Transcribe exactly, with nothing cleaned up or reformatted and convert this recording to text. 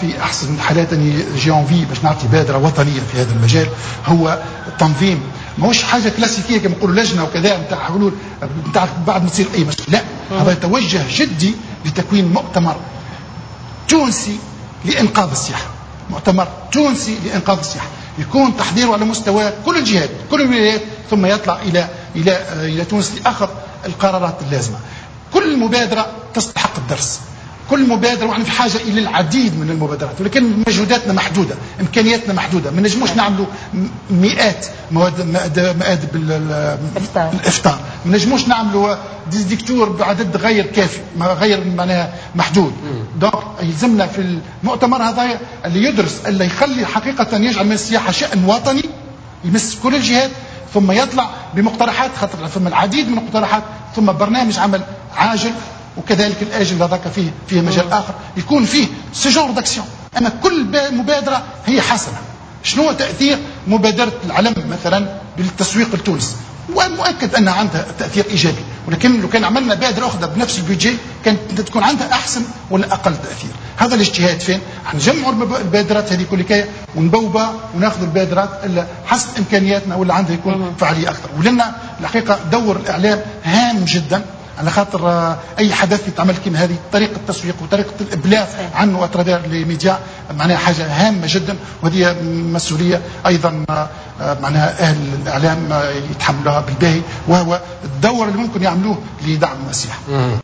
في احسن الحالات اني جي باش نعطي بادره وطنيه في هذا المجال. هو التنظيم ماهوش حاجه كلاسيكيه كما نقولوا لجنه وكذا نتاع حلول نتاع بعد ما تصير اي مشكله، لا، هذا توجه جدي لتكوين مؤتمر تونسي لانقاذ السياحه، مؤتمر تونسي لانقاذ السياحه يكون تحضيره على مستوى كل الجهات كل الولايات، ثم يطلع الى الى الى تونس لاخذ القرارات اللازمه. كل مبادره تستحق الدرس، كل مبادره، ونحن في حاجه الى العديد من المبادرات، ولكن مجهوداتنا محدوده، امكانياتنا محدوده، ما نجموش نعملوا مئات مواد مآدب الافطار، ما نجموش نعملوا ديكتور بعدد غير كافي، غير معناها محدود. دونك يلزمنا في المؤتمر هذا اللي يدرس اللي يخلي حقيقه يجعل من السياحه شأن وطني يمس كل الجهات، ثم يطلع بمقترحات، خاطر ثم العديد من المقترحات، ثم برنامج عمل عاجل، وكذلك الاجل هذاك فيه فيه مجال اخر يكون فيه سجور داكسيون. اما كل مبادره هي حسنه. شنو تاثير مبادره العلم مثلا بالتسويق لتونس؟ ومؤكد انها عندها تاثير ايجابي، ولكن لو كان عملنا بادره اخرى بنفس البيدجي كانت تكون عندها احسن ولا اقل تاثير. هذا الاجتهاد فين؟ نجمعوا البادرات هذه كلها ونبوبها وناخذ البادرات اللي حسب امكانياتنا ولا عندها يكون فعاليه اكثر. ولنا الحقيقه دور الاعلام هام جدا، على خاطر اي حدث يتعمل كما هذه طريقه التسويق وطريقه الابلاغ عنه اترافير لي ميديا معناها حاجه هامه جدا، وهذه مسؤوليه ايضا معناها اهل الاعلام يتحملوها بالباهي، وهو الدور اللي ممكن يعملوه لدعم السياحه.